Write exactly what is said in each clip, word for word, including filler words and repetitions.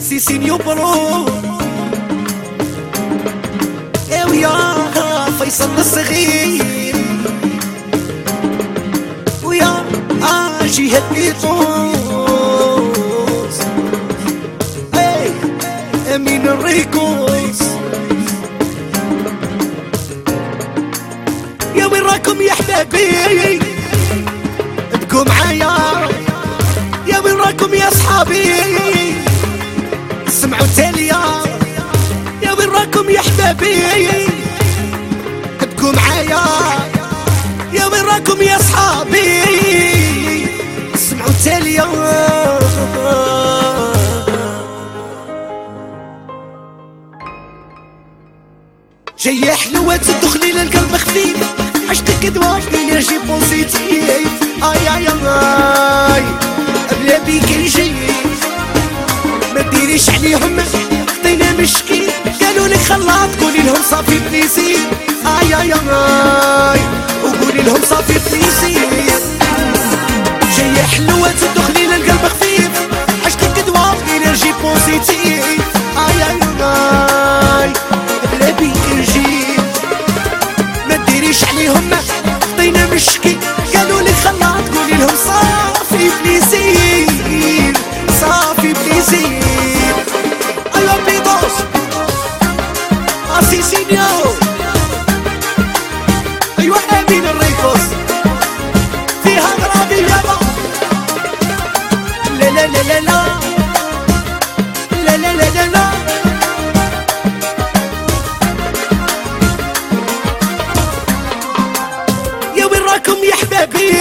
سيسينيو برو يا ويا فيصل الصغير ويا جهة بيطوس اي امين الريكوس يا وين راكم يا حبابي ابقوا معايا يا وين راكم يا صحابي سمعوا تاليا يا وين راكم يا حبابي ابقوا معايا يا وين راكم يا صحابي سمعوا تاليا جاية حلوة تدخلي للقلب خفيف عشقك دواش انرجي بوزيتيف اي اي اي بلا بيك نجي ما ديريش عليهم خطينا مشكي قالوا لك خلاط قولي لهم صافي بليزي اي اي اي وقولي لهم صافي بليزي جاية حلوة تدخلي للقلب خفيف عشقك دواش انرجي بوزيتيف اي اي اي بلا بيك نجي ما ديريش عليهم خطينا مشكي قالوا لي خلاط قولي لهم صافي بليزير صافي بليزير ايوا بيضوس اسيسينيو ايوا امين الريكوس فيها غرابي يابا لا لا لا لا لا لا لا لا لا لا يا وين راكم يا حبابي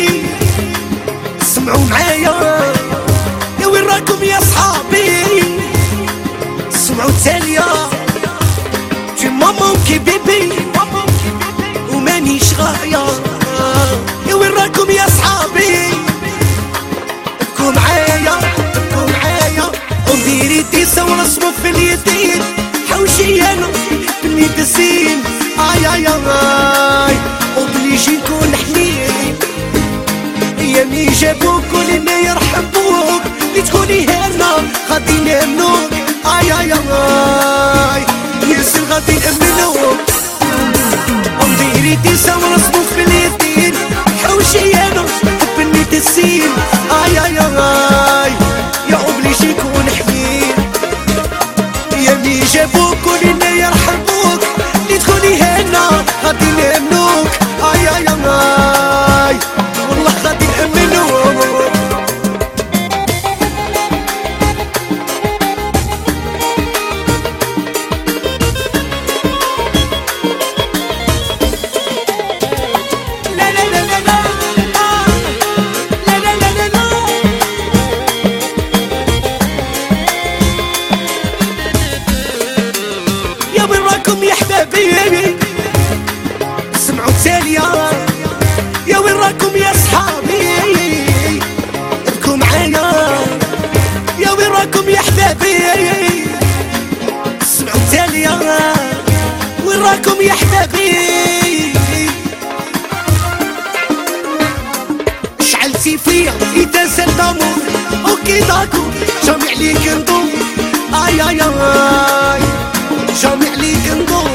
سمعوا معايا يا وين راكم يا صحابي سمعوا تاليا في ماما كي بيبي ومانيش غاية يا وين راكم يا صحابي ابقوا معايا ابقوا معايا وديري ديسة ورسموا في اليدين حوشي انا باليد الزين اي اي اي وبليجي نكون حنين يا مي جابوك ولينا يرحبوك اللي تكوني هنا غادي نامنوك اي اي اي ياسر غادي نأمنوك ونديري ديسة ورسموك في اليدين حوشي انا باليد الزين اي اي اي يا وبليجي نكون حنين يا مي جابوك ولينا يرحبوك اللي تكوني هنا غادي نأمنوك اي اي اي والله غادي نأمنوك لا لا لا لا لا لا لا لا لا لا يا وين راكم يا حبابي سمعوا تاليا يا وين راكم يا صحابي ابقوا معايا يا وين راكم يا حبابي سمعوا تاليا وين راكم يا حبابي شعلتي فيا إذا زاد دامور اوكي داكو جامي عليك ندور اي اي اي جامي عليك ندور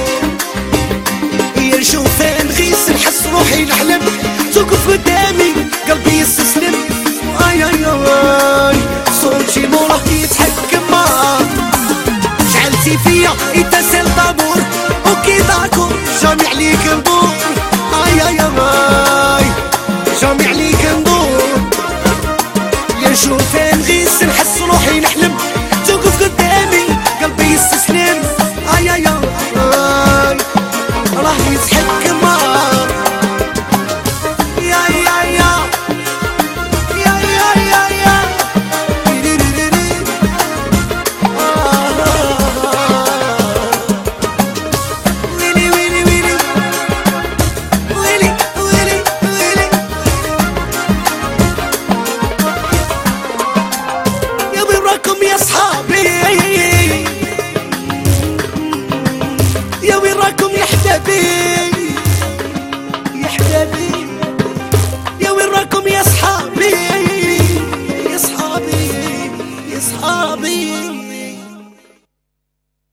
نشوفها نغيس نحس روحي نحلم توقف قدامي قلبي يستسلم اي اي اي صوتي موراه يتحكم معاك شعلتي فيا إذا سال دامور اوكي داكو جامي عليك ندور اي اي اي جامي عليك ندور يا نشوفها نغيس نحس روحي نحلم توقف قدامي قلبي يستسلم اي اي اي راه يتحكم معاك يا يا يا يا يا يا يا ويلي ويلي ويلي ويلي ويلي ويلي يا وين راكم يا صحابي يا وين راكم يا حبابي يا حبابي يا وين راكم يا صحابي يا صحابي يا صحابي